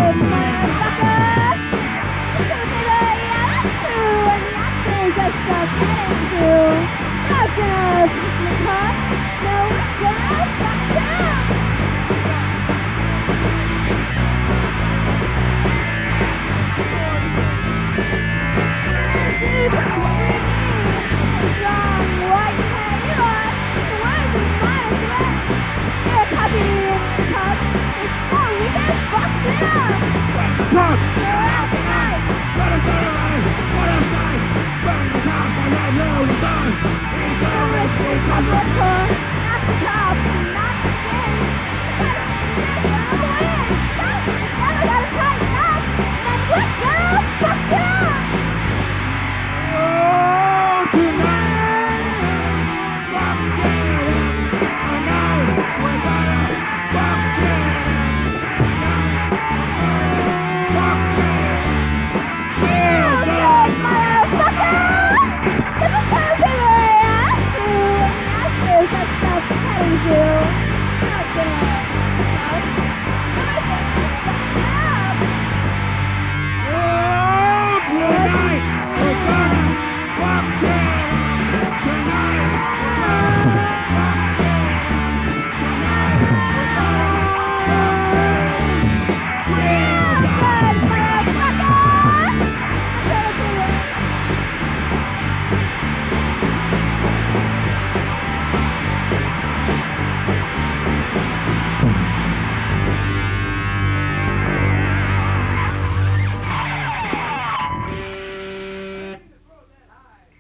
motherfucker! Just getting to not gonna cut, no, gonna fuck down. Deep green, strong white hair, you are words of my threat. Your puppy in the cup is more weak as fuck down.